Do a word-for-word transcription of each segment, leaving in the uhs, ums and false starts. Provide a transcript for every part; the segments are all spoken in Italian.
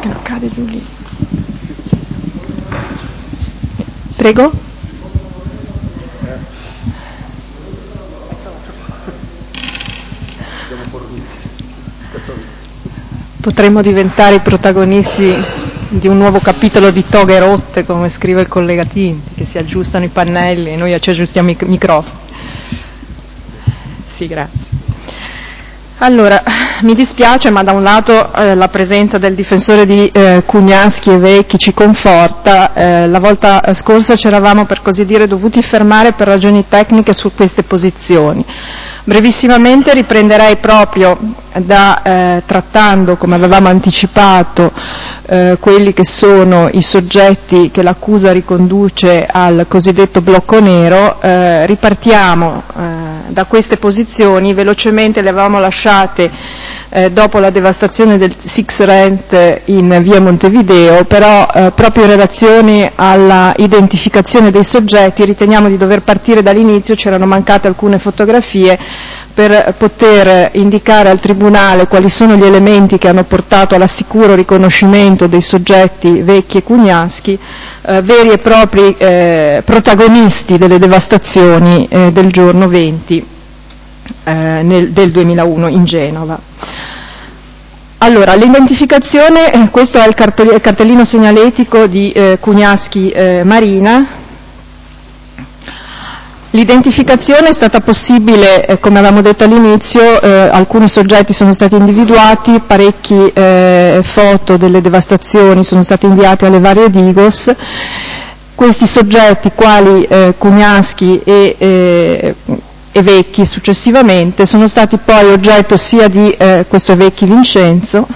che non cade giù lì. Prego? Potremmo diventare i protagonisti di un nuovo capitolo di Toghe rotte, come scrive il collega Tinti, che si aggiustano i pannelli e noi ci aggiustiamo i microfoni. Sì, grazie. Allora, mi dispiace, ma da un lato eh, la presenza del difensore di eh, Cugnaschi e Vecchi ci conforta. Eh, la volta scorsa ci eravamo, per così dire, dovuti fermare per ragioni tecniche su queste posizioni. Brevissimamente riprenderei proprio da eh, trattando, come avevamo anticipato, eh, quelli che sono i soggetti che l'accusa riconduce al cosiddetto blocco nero. Eh, ripartiamo eh, da queste posizioni, velocemente le avevamo lasciate eh, dopo la devastazione del Six Rent in via Montevideo, però eh, proprio in relazione alla identificazione dei soggetti riteniamo di dover partire dall'inizio. C'erano mancate alcune fotografie per poter indicare al Tribunale quali sono gli elementi che hanno portato all'assicuro riconoscimento dei soggetti Vecchi e Cugnaschi, eh, veri e propri eh, protagonisti delle devastazioni eh, del giorno venti eh, nel, del duemilauno in Genova. Allora, l'identificazione, eh, questo è il, cartell- il cartellino segnaletico di eh, Cugnaschi eh, Marina. L'identificazione è stata possibile, eh, come avevamo detto all'inizio, eh, alcuni soggetti sono stati individuati, parecchi eh, foto delle devastazioni sono state inviate alle varie Digos. Questi soggetti, quali eh, Cugnaschi e, eh, e Vecchi successivamente, sono stati poi oggetto sia di, eh, questo è Vecchi Vincenzo,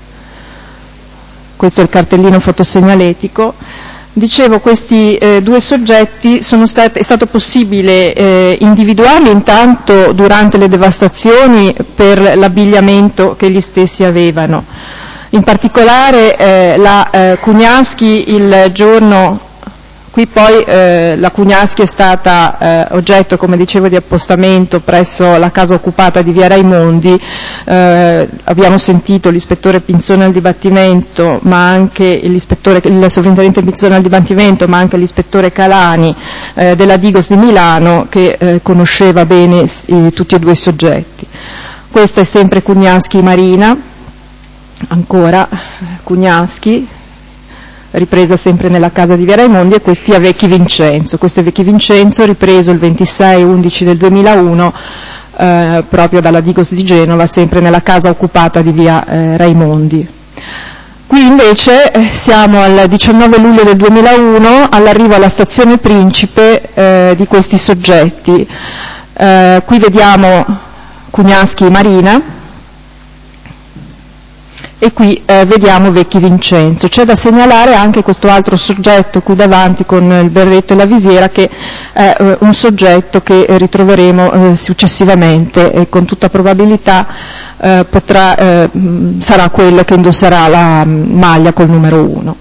questo è il cartellino fotosegnaletico. Dicevo, questi eh, due soggetti sono stati, è stato possibile eh, individuarli intanto durante le devastazioni per l'abbigliamento che gli stessi avevano. In particolare eh, la eh, Cugnaschi il giorno, qui poi eh, la Cugnaschi è stata eh, oggetto, come dicevo, di appostamento presso la casa occupata di via Raimondi. Eh, abbiamo sentito l'ispettore Pinzone al dibattimento, ma anche l'ispettore, il sovrintendente Pinzone al dibattimento, ma anche l'ispettore Calani eh, della Digos di Milano, che eh, conosceva bene eh, tutti e due i soggetti. Questa è sempre Cugnaschi Marina, ancora Cugnaschi, ripresa sempre nella casa di via Raimondi, e questi è Vecchi Vincenzo. Questo è Vecchi Vincenzo, ripreso il ventisei undici del duemilauno eh, proprio dalla Digos di Genova, sempre nella casa occupata di via eh, Raimondi. Qui invece eh, siamo al diciannove luglio del duemilauno, all'arrivo alla stazione Principe eh, di questi soggetti. Eh, qui vediamo Cugnaschi Marina, e qui eh, vediamo Vecchi Vincenzo. C'è da segnalare anche questo altro soggetto qui davanti con il berretto e la visiera, che è eh, un soggetto che eh, ritroveremo eh, successivamente e con tutta probabilità eh, potrà, eh, sarà quello che indosserà la mh, maglia col numero uno.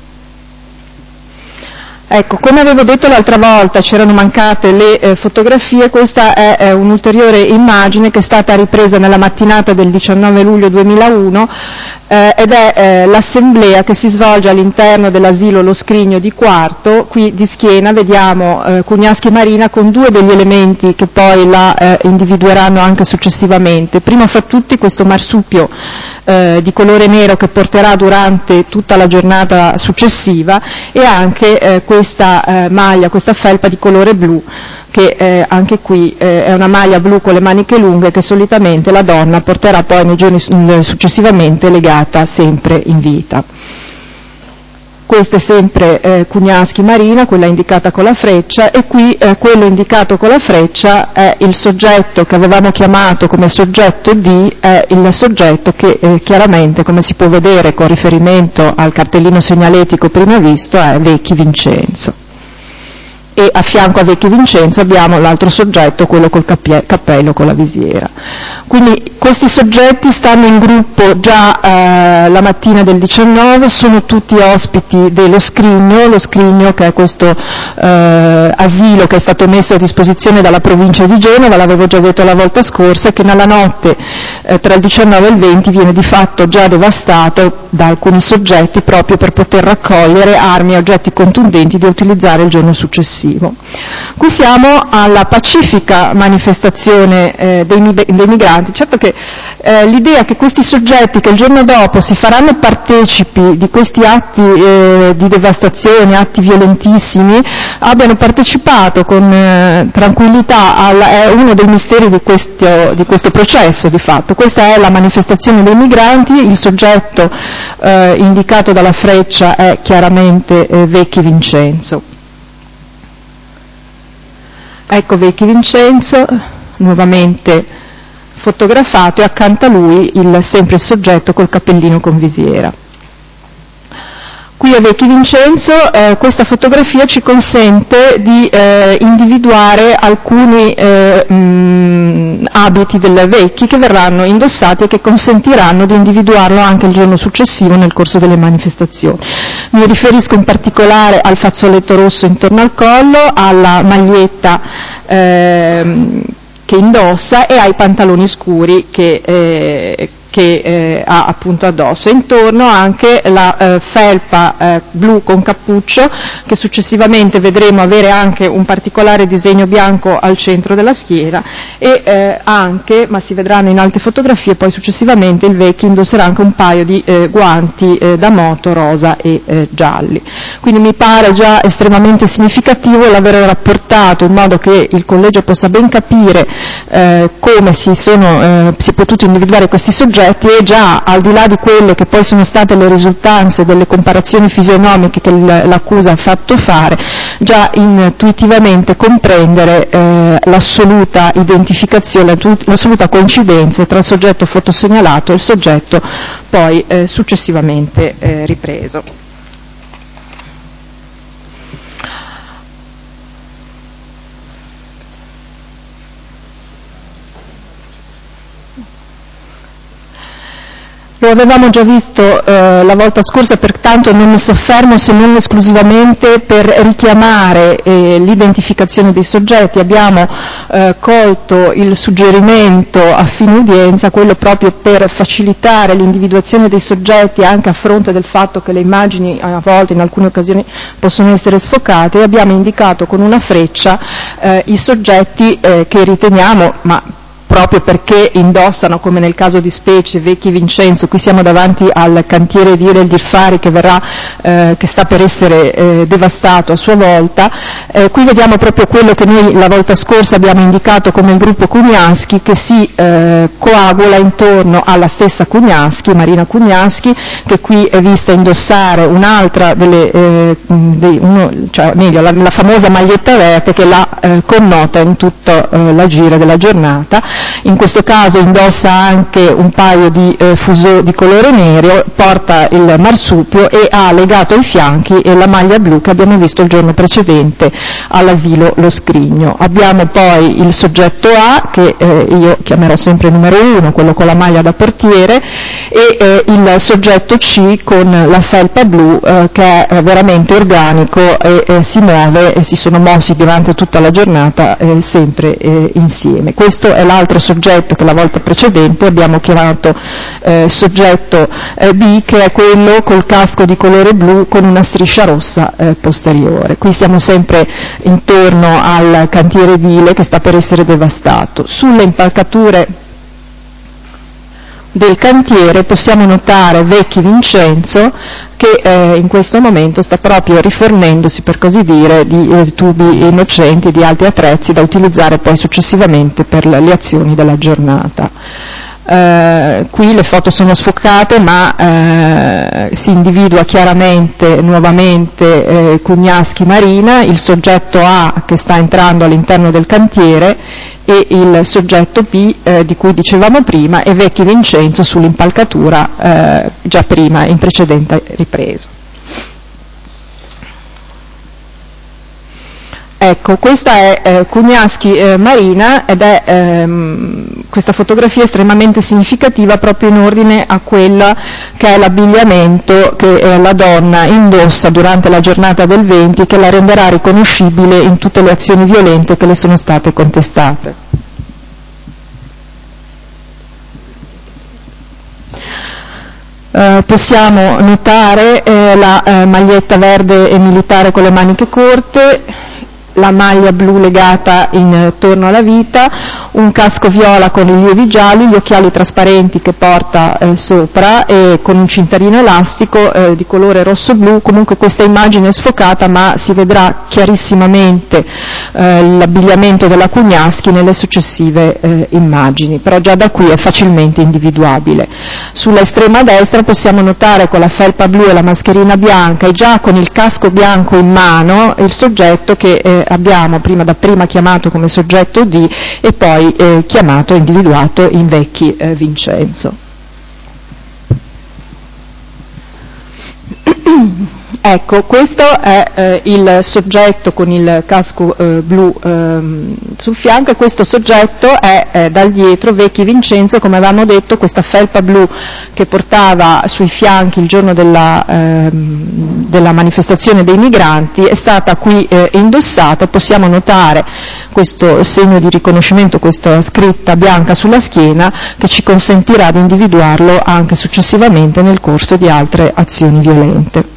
Ecco, come avevo detto l'altra volta, c'erano mancate le eh, fotografie. Questa è, è un'ulteriore immagine che è stata ripresa nella mattinata del diciannove luglio duemilauno eh, ed è eh, l'assemblea che si svolge all'interno dell'asilo Lo Scrigno di Quarto. Qui di schiena vediamo eh, Cugnaschi Marina con due degli elementi che poi la eh, individueranno anche successivamente. Prima fra tutti questo marsupio eh, di colore nero che porterà durante tutta la giornata successiva, e anche eh, questa eh, maglia, questa felpa di colore blu, che eh, anche qui eh, è una maglia blu con le maniche lunghe che solitamente la donna porterà poi nei giorni successivamente legata sempre in vita. Questa è sempre eh, Cugnaschi Marina, quella indicata con la freccia, e qui eh, quello indicato con la freccia è il soggetto che avevamo chiamato come soggetto D, è il soggetto che eh, chiaramente, come si può vedere con riferimento al cartellino segnaletico prima visto, è Vecchi Vincenzo. E a fianco a Vecchi Vincenzo abbiamo l'altro soggetto, quello col cappie- cappello con la visiera. Quindi questi soggetti stanno in gruppo già eh, la mattina del diciannove, sono tutti ospiti dello Scrigno, lo Scrigno che è questo eh, asilo che è stato messo a disposizione dalla provincia di Genova, l'avevo già detto la volta scorsa, che nella notte eh, tra il diciannove e il venti viene di fatto già devastato da alcuni soggetti proprio per poter raccogliere armi e oggetti contundenti da utilizzare il giorno successivo. Qui siamo alla pacifica manifestazione eh, dei, dei migranti. Certo che eh, l'idea che questi soggetti che il giorno dopo si faranno partecipi di questi atti eh, di devastazione, atti violentissimi, abbiano partecipato con eh, tranquillità alla, è uno dei misteri di questo, di questo processo di fatto. Questa è la manifestazione dei migranti, il soggetto eh, indicato dalla freccia è chiaramente eh, Vecchi Vincenzo. Ecco Vecchi Vincenzo, nuovamente fotografato, e accanto a lui il, sempre il soggetto col cappellino con visiera. Qui a Vecchi Vincenzo eh, questa fotografia ci consente di eh, individuare alcuni eh, mh, abiti del Vecchi che verranno indossati e che consentiranno di individuarlo anche il giorno successivo nel corso delle manifestazioni. Mi riferisco in particolare al fazzoletto rosso intorno al collo, alla maglietta eh, che indossa e ai pantaloni scuri che, eh, che eh, ha appunto addosso, e intorno anche la eh, felpa eh, blu con cappuccio, che successivamente vedremo avere anche un particolare disegno bianco al centro della schiena, e eh, anche, ma si vedranno in altre fotografie, poi successivamente il Vecchi indosserà anche un paio di eh, guanti eh, da moto rosa e eh, gialli. Quindi mi pare già estremamente significativo l'aver rapportato in modo che il collegio possa ben capire eh, come si sono eh, si è potuto individuare questi soggetti, e già al di là di quelle che poi sono state le risultanze delle comparazioni fisionomiche che l'accusa ha fatto fare, già intuitivamente comprendere eh, l'assoluta identificazione, l'assoluta coincidenza tra il soggetto fotosegnalato e il soggetto poi eh, successivamente eh, ripreso. Lo avevamo già visto eh, la volta scorsa, pertanto non mi soffermo se non esclusivamente per richiamare eh, l'identificazione dei soggetti. Abbiamo eh, colto il suggerimento a fine udienza, quello proprio per facilitare l'individuazione dei soggetti anche a fronte del fatto che le immagini a volte in alcune occasioni possono essere sfocate, e abbiamo indicato con una freccia eh, i soggetti eh, che riteniamo, ma proprio perché indossano, come nel caso di specie, Vecchi Vincenzo, qui siamo davanti al cantiere di Irel Diffari che, verrà, eh, che sta per essere eh, devastato a sua volta. Eh, qui vediamo proprio quello che noi la volta scorsa abbiamo indicato come il gruppo Kuniaski, che si eh, coagula intorno alla stessa Kuniaski, Marina Kuniaski, che qui è vista indossare un'altra delle, eh, dei, uno, cioè meglio, la, la famosa maglietta verde che la eh, connota in tutto eh, l'agire della giornata. In questo caso indossa anche un paio di eh, fuso di colore nero, porta il marsupio e ha legato ai fianchi e la maglia blu che abbiamo visto il giorno precedente all'asilo Lo Scrigno. Abbiamo poi il soggetto A, che eh, io chiamerò sempre numero uno, quello con la maglia da portiere, e eh, il soggetto C con la felpa blu eh, che è veramente organico e eh, si muove e si sono mossi durante tutta la giornata eh, sempre eh, insieme. Questo è l'altro soggetto che la volta precedente abbiamo chiamato eh, soggetto eh, B, che è quello col casco di colore blu con una striscia rossa eh, posteriore. Qui siamo sempre intorno al cantiere edile che sta per essere devastato. Sulle impalcature del cantiere possiamo notare Vecchi Vincenzo, che eh, in questo momento sta proprio rifornendosi, per così dire, di eh, tubi innocenti e di altri attrezzi da utilizzare poi successivamente per le, le azioni della giornata. Eh, qui le foto sono sfocate, ma eh, si individua chiaramente nuovamente eh, Kuniaski Marina, il soggetto A che sta entrando all'interno del cantiere e il soggetto B eh, di cui dicevamo prima, e Vecchi Vincenzo sull'impalcatura eh, già prima in precedente ripreso. Ecco, questa è eh, Kuniaski eh, Marina, ed è ehm, questa fotografia estremamente significativa proprio in ordine a quella che è l'abbigliamento che eh, la donna indossa durante la giornata del venti, che la renderà riconoscibile in tutte le azioni violente che le sono state contestate. Eh, possiamo notare eh, la eh, maglietta verde e militare con le maniche corte, la maglia blu legata intorno alla vita, un casco viola con rilievi gialli, gli occhiali trasparenti che porta eh, sopra e con un cintarino elastico eh, di colore rosso-blu. Comunque questa immagine è sfocata, ma si vedrà chiarissimamente eh, l'abbigliamento della Kuniaski nelle successive eh, immagini, però già da qui è facilmente individuabile. Sulla estrema destra possiamo notare con la felpa blu e la mascherina bianca e già con il casco bianco in mano il soggetto che eh, abbiamo prima da prima chiamato come soggetto D e poi eh, chiamato, individuato in Vecchi eh, Vincenzo. Ecco, questo è eh, il soggetto con il casco eh, blu ehm, sul fianco, e questo soggetto è eh, dal dietro Vecchi Vincenzo, come avevamo detto. Questa felpa blu che portava sui fianchi il giorno della, ehm, della manifestazione dei migranti è stata qui eh, indossata, e possiamo notare questo segno di riconoscimento, questa scritta bianca sulla schiena, che ci consentirà di individuarlo anche successivamente nel corso di altre azioni violente.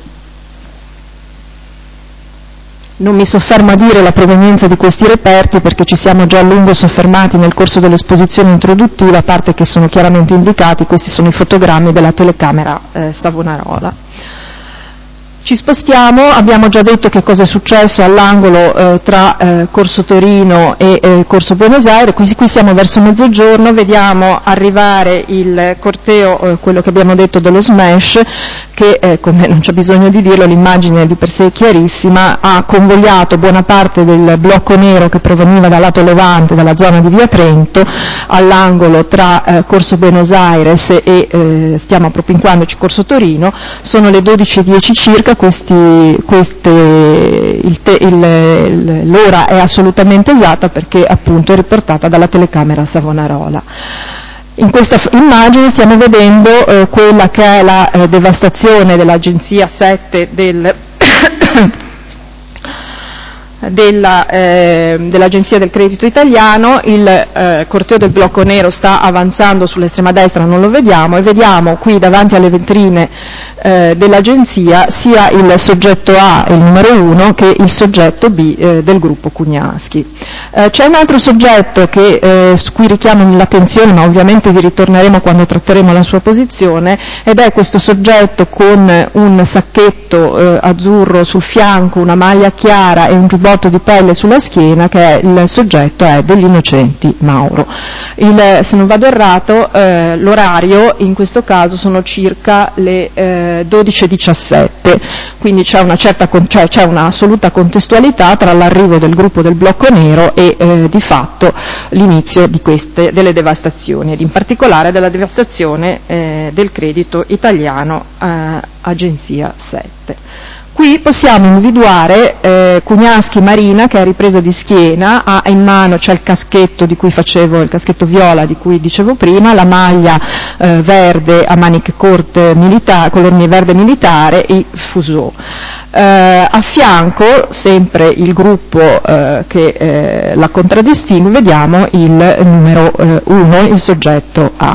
Non mi soffermo a dire la provenienza di questi reperti, perché ci siamo già a lungo soffermati nel corso dell'esposizione introduttiva, a parte che sono chiaramente indicati. Questi sono i fotogrammi della telecamera eh, Savonarola. Ci spostiamo, abbiamo già detto che cosa è successo all'angolo eh, tra eh, Corso Torino e eh, Corso Buenos Aires. Qui, qui siamo verso mezzogiorno, vediamo arrivare il corteo, eh, quello che abbiamo detto dello smash, che eh, come non c'è bisogno di dirlo, l'immagine di per sé è chiarissima, ha convogliato buona parte del blocco nero che proveniva dal lato levante, dalla zona di via Trento, all'angolo tra eh, Corso Buenos Aires e eh, stiamo appropinquandoci Corso Torino. Sono le dodici e dieci circa. Questi, queste, il te, il, il, l'ora è assolutamente esatta, perché appunto è riportata dalla telecamera Savonarola. In questa f- immagine stiamo vedendo eh, quella che è la eh, devastazione dell'agenzia sette del Della, eh, dell'Agenzia del Credito Italiano. Il eh, corteo del blocco nero sta avanzando sull'estrema destra, non lo vediamo, e vediamo qui davanti alle vetrine eh, dell'agenzia sia il soggetto A, il numero uno, che il soggetto B eh, del gruppo Kuniaski. Eh, c'è un altro soggetto che, eh, su cui richiamo l'attenzione, ma ovviamente vi ritorneremo quando tratteremo la sua posizione, ed è questo soggetto con un sacchetto eh, azzurro sul fianco, una maglia chiara e un giubbotto di pelle sulla schiena, che è il soggetto è degli Innocenti Mauro. Il, se non vado errato, eh, l'orario in questo caso sono circa le eh, dodici e diciassette, quindi c'è una certa, cioè c'è una assoluta contestualità tra l'arrivo del gruppo del blocco nero e eh, di fatto l'inizio di queste, delle devastazioni, ed in particolare della devastazione eh, del credito italiano eh, Agenzia sette. Qui possiamo individuare eh, Kuniaski Marina, che è ripresa di schiena, ha in mano, c'è il caschetto di cui facevo, il caschetto viola di cui dicevo prima, la maglia eh, verde a maniche corte militare, color verde militare, e Fuso. Eh, a fianco, sempre il gruppo eh, che eh, la contraddistingue, vediamo il numero uno, eh, il soggetto A.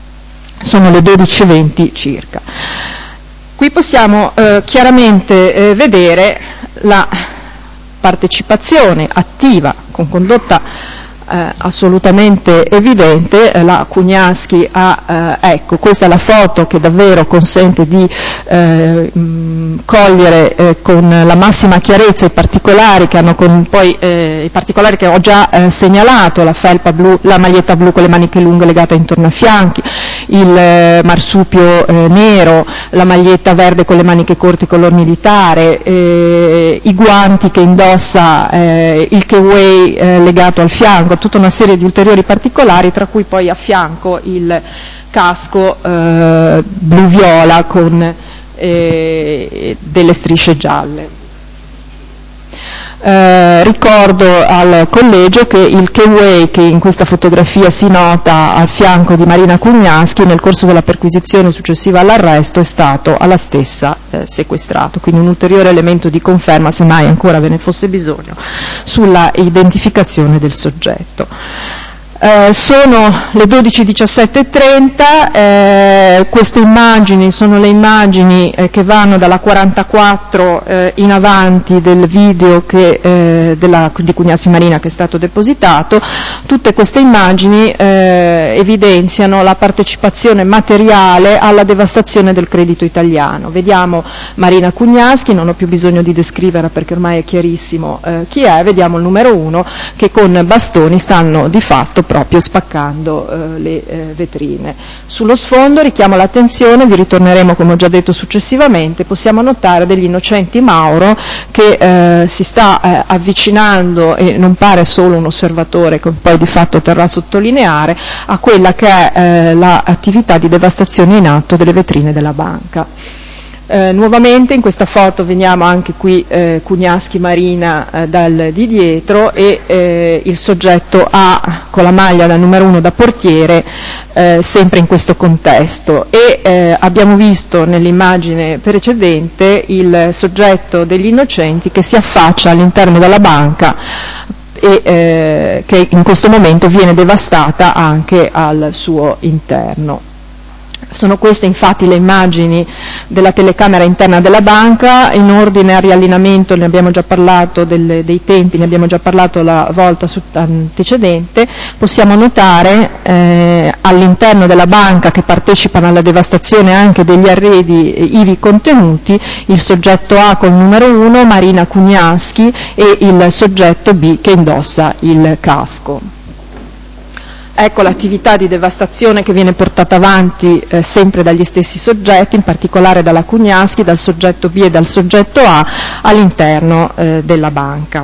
Sono le dodici e venti circa. Qui possiamo eh, chiaramente eh, vedere la partecipazione attiva con condotta eh, assolutamente evidente. eh, la Kuniaski ha, eh, ecco, questa è la foto che davvero consente di eh, mh, cogliere eh, con la massima chiarezza i particolari che hanno con, poi eh, i particolari che ho già eh, segnalato: la felpa blu, la maglietta blu con le maniche lunghe legate intorno ai fianchi, il eh, marsupio eh, nero, la maglietta verde con le maniche corte color militare, eh, i guanti che indossa, eh, il keway eh, legato al fianco, tutta una serie di ulteriori particolari, tra cui poi a fianco il casco eh, blu-viola con eh, delle strisce gialle. Eh, ricordo al collegio che il keway che in questa fotografia si nota al fianco di Marina Kuniaski nel corso della perquisizione successiva all'arresto è stato alla stessa eh, sequestrato, quindi un ulteriore elemento di conferma, se mai ancora ve ne fosse bisogno, sulla identificazione del soggetto. Eh, sono le dodici, diciassette e trenta, eh, queste immagini sono le immagini eh, che vanno dalla quarantaquattro eh, in avanti del video che, eh, della, di Cugnaschi Marina che è stato depositato. Tutte queste immagini eh, evidenziano la partecipazione materiale alla devastazione del credito italiano. Vediamo Marina Cugnaschi, non ho più bisogno di descriverla perché ormai è chiarissimo eh, chi è, vediamo il numero uno che con bastoni stanno di fatto proprio spaccando eh, le eh, vetrine. Sullo sfondo, richiamo l'attenzione, vi ritorneremo come ho già detto successivamente, possiamo notare degli innocenti Mauro che eh, si sta eh, avvicinando, e non pare solo un osservatore che poi di fatto terrà a sottolineare, a quella che è eh, l'attività di devastazione in atto delle vetrine della banca. Eh, nuovamente in questa foto vediamo anche qui eh, Cugnaschi Marina eh, dal, di dietro e eh, il soggetto A con la maglia da numero uno da portiere eh, sempre in questo contesto, e eh, abbiamo visto nell'immagine precedente il soggetto degli innocenti che si affaccia all'interno della banca e eh, che in questo momento viene devastata anche al suo interno. Sono queste infatti le immagini della telecamera interna della banca. In ordine al riallineamento ne abbiamo già parlato, del, dei tempi ne abbiamo già parlato la volta antecedente. Possiamo notare eh, all'interno della banca, che partecipano alla devastazione anche degli arredi ivi contenuti, il soggetto A col numero uno, Marina Cugnaschi, e il soggetto B che indossa il casco. Ecco l'attività di devastazione che viene portata avanti eh, sempre dagli stessi soggetti, in particolare dalla Cugnaschi, dal soggetto B e dal soggetto A all'interno eh, della banca.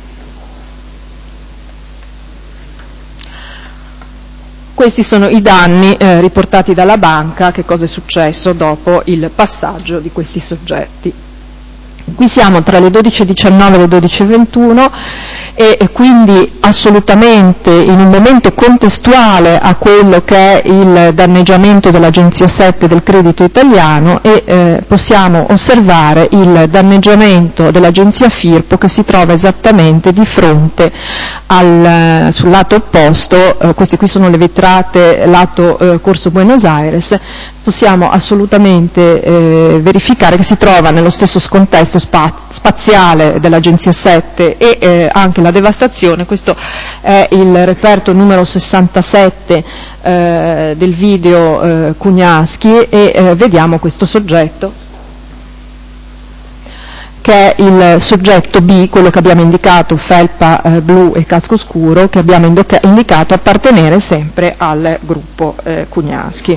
Questi sono i danni eh, riportati dalla banca, che cosa è successo dopo il passaggio di questi soggetti. Qui siamo tra le dodici e diciannove e le dodici e ventuno e, e quindi assolutamente in un momento contestuale a quello che è il danneggiamento dell'Agenzia sette del credito italiano, e eh, possiamo osservare il danneggiamento dell'Agenzia Firpo che si trova esattamente di fronte al, sul lato opposto. Eh, queste qui sono le vetrate lato eh, Corso Buenos Aires. Possiamo assolutamente eh, verificare che si trova nello stesso contesto spaz- spaziale dell'Agenzia sette e eh, anche la devastazione. Questo è il reperto numero sessantasette eh, del video eh, Cugnaschi, e eh, vediamo questo soggetto che è il soggetto B, quello che abbiamo indicato, felpa eh, blu e casco scuro, che abbiamo indica- indicato appartenere sempre al gruppo eh, Cugnaschi.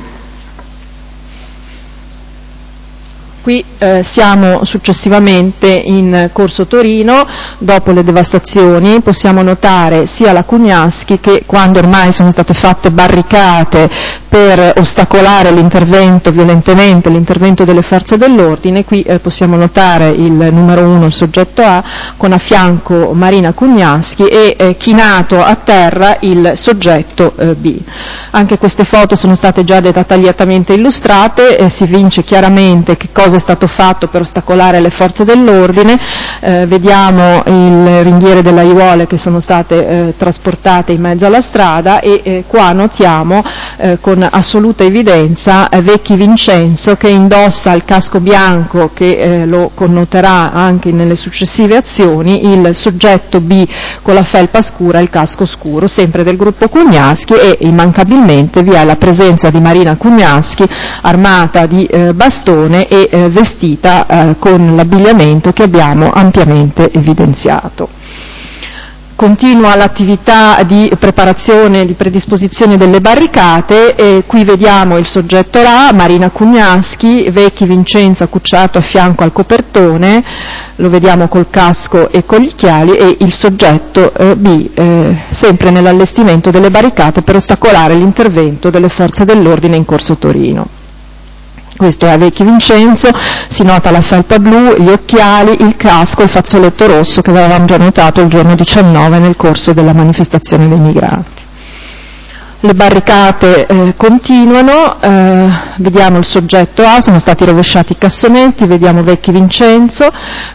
Qui eh, siamo successivamente in Corso Torino, dopo le devastazioni. Possiamo notare sia la Cugnaschi che, quando ormai sono state fatte barricate per ostacolare l'intervento, violentemente l'intervento delle forze dell'ordine, qui eh, possiamo notare il numero uno, il soggetto A, con a fianco Marina Cugnaschi e eh, chinato a terra il soggetto eh, B. Anche queste foto sono state già dettagliatamente illustrate, e si evince chiaramente che cosa è stato fatto per ostacolare le forze dell'ordine. Eh, vediamo il ringhiere delle aiuole che sono state eh, trasportate in mezzo alla strada, e eh, qua notiamo eh, con assoluta evidenza eh, Vecchi Vincenzo, che indossa il casco bianco che eh, lo connoterà anche nelle successive azioni, il soggetto B con la felpa scura e il casco scuro, sempre del gruppo Cugnaschi, e immancabilmente vi è la presenza di Marina Cugnaschi armata di eh, bastone e eh, vestita eh, con l'abbigliamento che abbiamo ampiamente evidenziato. Continua l'attività di preparazione, di predisposizione delle barricate, e qui vediamo il soggetto A, Marina Cugnaschi, Vecchi Vincenzo accucciato a fianco al copertone, lo vediamo col casco e con gli occhiali, e il soggetto eh, B eh, sempre nell'allestimento delle barricate per ostacolare l'intervento delle forze dell'ordine in Corso Torino. Questo è Vecchi Vincenzo, si nota la felpa blu, gli occhiali, il casco, il fazzoletto rosso che avevamo già notato il giorno diciannove nel corso della manifestazione dei migranti. Le barricate eh, continuano, eh, vediamo il soggetto A, sono stati rovesciati i cassonetti, vediamo Vecchi Vincenzo,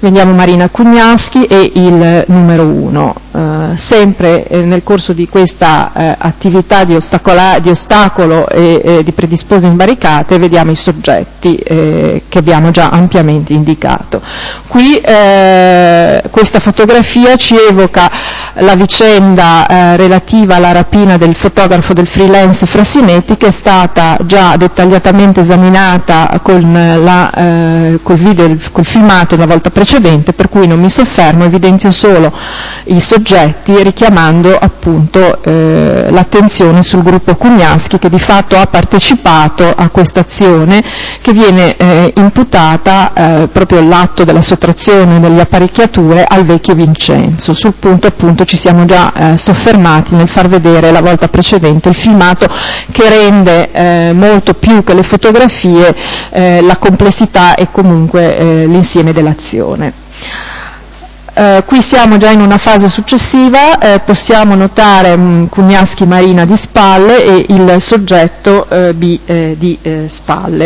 vediamo Marina Cugnaschi e il numero uno. Uh, sempre eh, nel corso di questa eh, attività di, ostacola- di ostacolo e eh, di predispose in barricate vediamo i soggetti eh, che abbiamo già ampiamente indicato. Qui eh, questa fotografia ci evoca la vicenda eh, relativa alla rapina del fotografo del freelance Frassinetti, che è stata già dettagliatamente esaminata con la, eh, col video, col filmato la volta precedente, per cui non mi soffermo, evidenzio solo i soggetti richiamando appunto eh, l'attenzione sul gruppo Cugnaschi, che di fatto ha partecipato a questa azione che viene eh, imputata eh, proprio l'atto della sottrazione delle apparecchiature al vecchio Vincenzo. Sul punto appunto ci siamo già eh, soffermati nel far vedere la volta precedente il filmato, che rende eh, molto più che le fotografie eh, la complessità e comunque eh, l'insieme dell'azione. Uh, qui siamo già in una fase successiva, eh, possiamo notare mh, Cugnaschi Marina di spalle e il soggetto eh, B eh, di eh, spalle.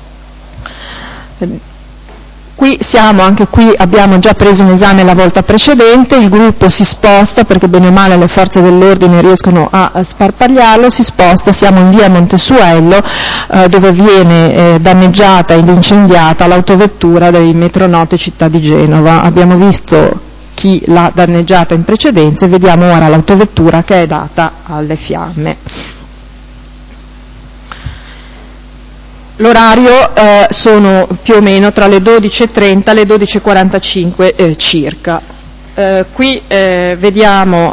Qui siamo, anche qui abbiamo già preso in esame la volta precedente, il gruppo si sposta perché bene o male le forze dell'ordine riescono a, a sparpagliarlo, si sposta, siamo in via Montesuello eh, dove viene eh, danneggiata ed incendiata l'autovettura dei Metronote Città di Genova. Abbiamo visto chi l'ha danneggiata in precedenza e vediamo ora l'autovettura che è data alle fiamme. L'orario eh, sono più o meno tra le dodici e trenta e le dodici e quarantacinque eh, circa. Eh, qui eh, vediamo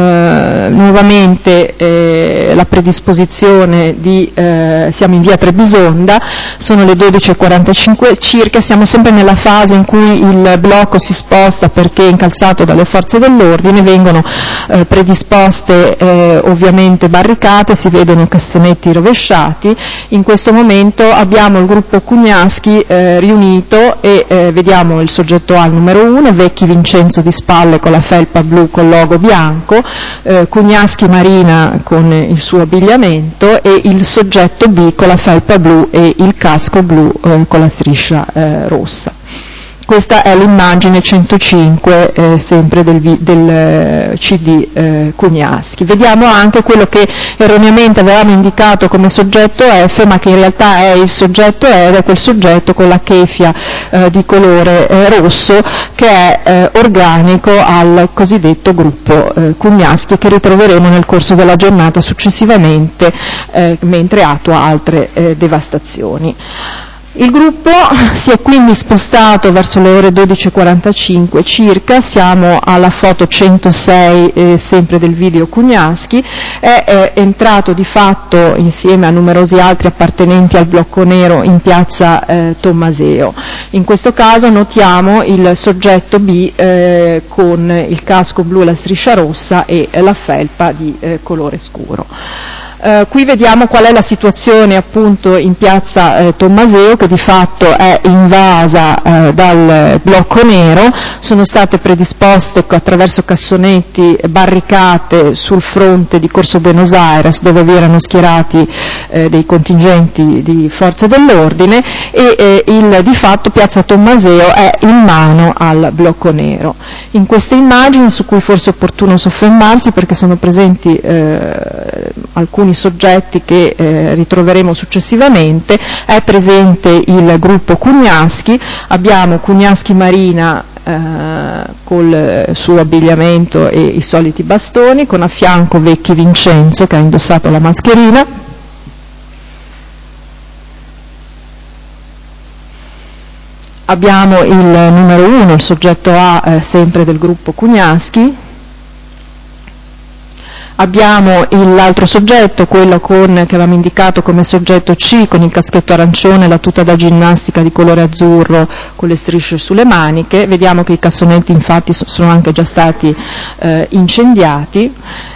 eh, nuovamente eh, la predisposizione di, eh, siamo in via Trebisonda, sono le dodici e quarantacinque circa, siamo sempre nella fase in cui il blocco si sposta perché è incalzato dalle forze dell'ordine, vengono eh, predisposte eh, ovviamente barricate, si vedono cassonetti rovesciati. In questo momento abbiamo il gruppo Cugnaschi eh, riunito e eh, vediamo il soggetto A, il numero uno, Vecchi Vincenzo di spalle con la felpa blu col logo bianco, eh, Cugnaschi Marina con il suo abbigliamento e il soggetto B con la felpa blu e il casco blu eh, con la striscia eh, rossa. Questa è l'immagine centocinque eh, sempre del, del eh, C D eh, Cugnaschi. Vediamo anche quello che erroneamente avevamo indicato come soggetto F, ma che in realtà è il soggetto E, ed è quel soggetto con la keffia eh, di colore eh, rosso che è eh, organico al cosiddetto gruppo eh, Cugnaschi, che ritroveremo nel corso della giornata successivamente eh, mentre attua altre eh, devastazioni. Il gruppo si è quindi spostato verso le ore dodici e quarantacinque circa, siamo alla foto centosei eh, sempre del video Cugnaschi, è, è entrato di fatto insieme a numerosi altri appartenenti al blocco nero in piazza eh, Tommaseo. In questo caso notiamo il soggetto B eh, con il casco blu e la striscia rossa e la felpa di eh, colore scuro. Uh, qui vediamo qual è la situazione appunto in piazza eh, Tommaseo, che di fatto è invasa eh, dal blocco nero, sono state predisposte attraverso cassonetti barricate sul fronte di Corso Buenos Aires, dove vi erano schierati eh, dei contingenti di forze dell'ordine, e eh, il, di fatto piazza Tommaseo è in mano al blocco nero. In queste immagini, su cui forse è opportuno soffermarsi perché sono presenti eh, alcuni soggetti che eh, ritroveremo successivamente, è presente il gruppo Cugnaschi, abbiamo Cugnaschi Marina eh, col suo abbigliamento e i soliti bastoni, con a fianco Vecchi Vincenzo che ha indossato la mascherina. Abbiamo il numero uno, il soggetto A, eh, sempre del gruppo Cugnaschi. Abbiamo l'altro soggetto, quello con, che avevamo indicato come soggetto C, con il caschetto arancione e la tuta da ginnastica di colore azzurro con le strisce sulle maniche. Vediamo che i cassonetti infatti sono anche già stati eh, incendiati.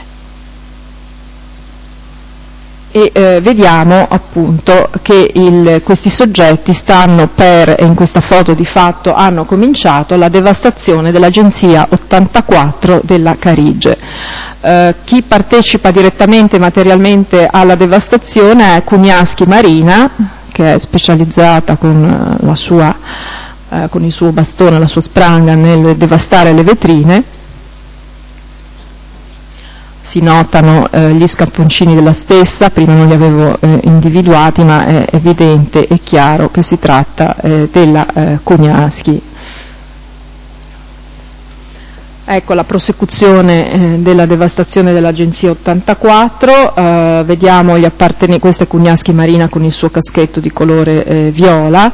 E eh, vediamo appunto che il, questi soggetti stanno per, e in questa foto di fatto hanno cominciato la devastazione dell'agenzia ottantaquattro della Carige. Eh, chi partecipa direttamente materialmente alla devastazione è Cugnaschi Marina, che è specializzata con la sua eh, con il suo bastone, la sua spranga nel devastare le vetrine. Si notano eh, gli scapponcini della stessa, prima non li avevo eh, individuati, ma è evidente e chiaro che si tratta eh, della eh, Cugnaschi. Ecco la prosecuzione eh, della devastazione dell'Agenzia ottantaquattro, eh, vediamo gli appartenenti, questa è Cugnaschi Marina con il suo caschetto di colore eh, viola.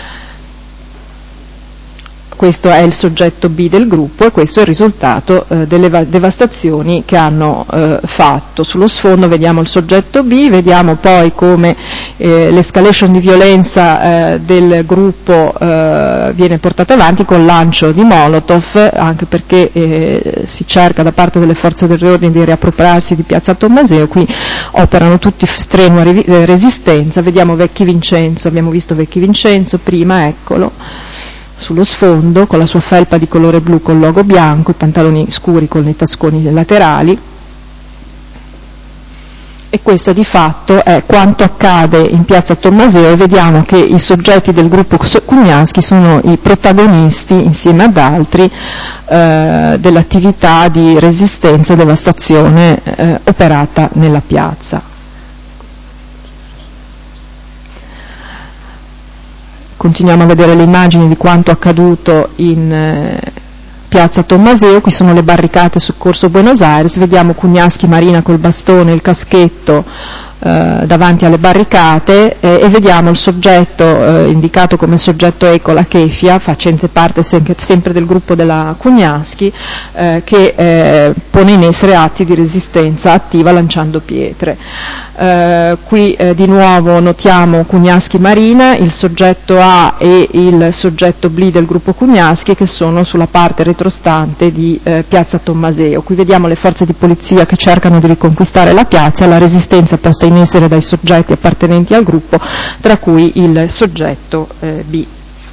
Questo è il soggetto B del gruppo e questo è il risultato eh, delle devastazioni che hanno eh, fatto. Sullo sfondo vediamo il soggetto B, vediamo poi come eh, l'escalation di violenza eh, del gruppo eh, viene portata avanti con lancio di Molotov, anche perché eh, si cerca da parte delle forze dell'ordine di riappropriarsi di Piazza Tommaseo. Qui operano tutti strenua resistenza. Vediamo Vecchi Vincenzo, abbiamo visto Vecchi Vincenzo prima, eccolo sullo sfondo con la sua felpa di colore blu col logo bianco, i pantaloni scuri con i tasconi laterali, e questo di fatto è quanto accade in Piazza Tommaseo, e vediamo che i soggetti del gruppo Cugnaschi sono i protagonisti insieme ad altri eh, dell'attività di resistenza e devastazione eh, operata nella piazza. Continuiamo a vedere le immagini di quanto accaduto in eh, Piazza Tommaseo. Qui sono le barricate sul corso Buenos Aires, vediamo Cugnaschi Marina col bastone e il caschetto eh, davanti alle barricate eh, e vediamo il soggetto eh, indicato come soggetto eco, la Kefia, facente parte sempre, sempre del gruppo della Cugnaschi, eh, che eh, pone in essere atti di resistenza attiva lanciando pietre. Uh, qui eh, di nuovo notiamo Cugnaschi Marina, il soggetto A e il soggetto B del gruppo Cugnaschi, che sono sulla parte retrostante di eh, Piazza Tommaseo. Qui vediamo le forze di polizia che cercano di riconquistare la piazza, la resistenza posta in essere dai soggetti appartenenti al gruppo, tra cui il soggetto eh, B.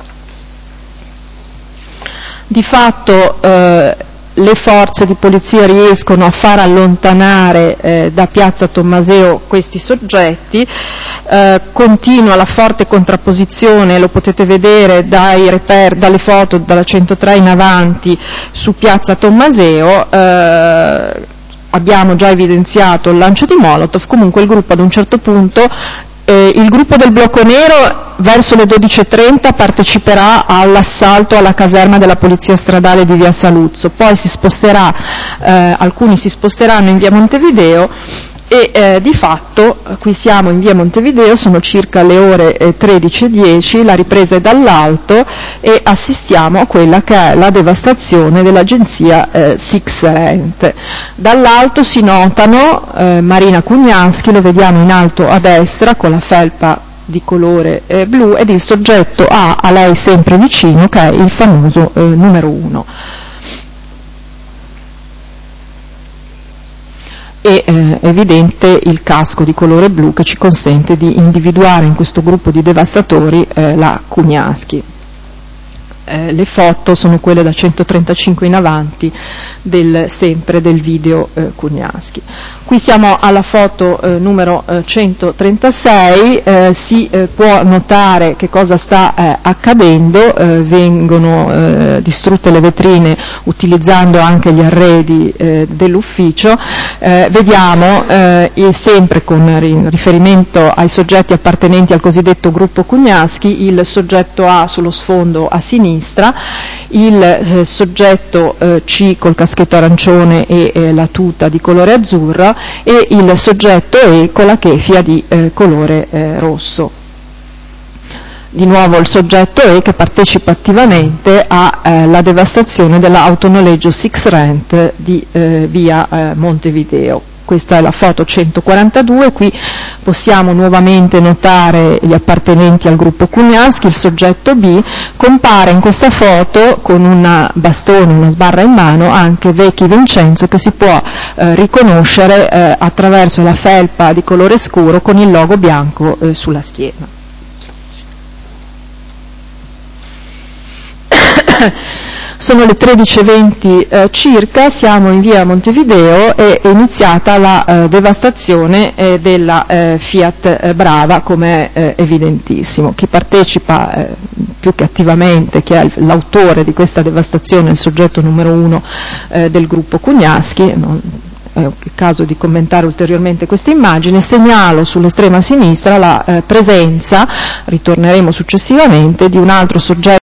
Di fatto eh, le forze di polizia riescono a far allontanare eh, da Piazza Tommaseo questi soggetti, eh, continua la forte contrapposizione, lo potete vedere dai reper, dalle foto dalla centotré in avanti su Piazza Tommaseo. eh, abbiamo già evidenziato il lancio di Molotov. Comunque il gruppo ad un certo punto, eh, il gruppo del Blocco Nero verso le dodici e trenta parteciperà all'assalto alla caserma della Polizia Stradale di Via Saluzzo, poi si sposterà, eh, alcuni si sposteranno in Via Montevideo e eh, di fatto qui siamo in Via Montevideo, sono circa le ore eh, tredici e dieci, la ripresa è dall'alto e assistiamo a quella che è la devastazione dell'agenzia eh, Six Rent. Dall'alto si notano eh, Marina Cugnaschi, lo vediamo in alto a destra con la felpa di colore eh, blu, ed il soggetto A a lei sempre vicino, che è il famoso eh, numero uno. E eh, evidente il casco di colore blu che ci consente di individuare in questo gruppo di devastatori eh, la Cugnaschi. Eh, le foto sono quelle da centotrentacinque in avanti del, sempre del video eh, Cugnaschi. Qui siamo alla foto eh, numero eh, centotrentasei, eh, si eh, può notare che cosa sta eh, accadendo, eh, vengono eh, distrutte le vetrine utilizzando anche gli arredi eh, dell'ufficio, eh, vediamo eh, sempre con riferimento ai soggetti appartenenti al cosiddetto gruppo Cugnaschi, il soggetto A sullo sfondo a sinistra, il eh, soggetto eh, C col caschetto arancione e eh, la tuta di colore azzurro, e il soggetto E con la kefia di eh, colore eh, rosso. Di nuovo il soggetto E che partecipa attivamente alla eh, devastazione dell'autonoleggio Six Rent di eh, via eh, Montevideo. Questa è la foto centoquarantadue, qui possiamo nuovamente notare gli appartenenti al gruppo Cugnaschi, il soggetto B, compare in questa foto con un bastone, una sbarra in mano, anche Vecchi Vincenzo, che si può eh, riconoscere eh, attraverso la felpa di colore scuro con il logo bianco eh, sulla schiena. Sono le tredici e venti eh, circa, siamo in via Montevideo e è iniziata la eh, devastazione eh, della eh, Fiat eh, Brava, come è eh, evidentissimo. Chi partecipa eh, più che attivamente, che è l'autore di questa devastazione, il soggetto numero uno eh, del gruppo Cugnaschi, non è il caso di commentare ulteriormente questa immagine. Segnalo sull'estrema sinistra la eh, presenza, ritorneremo successivamente, di un altro soggetto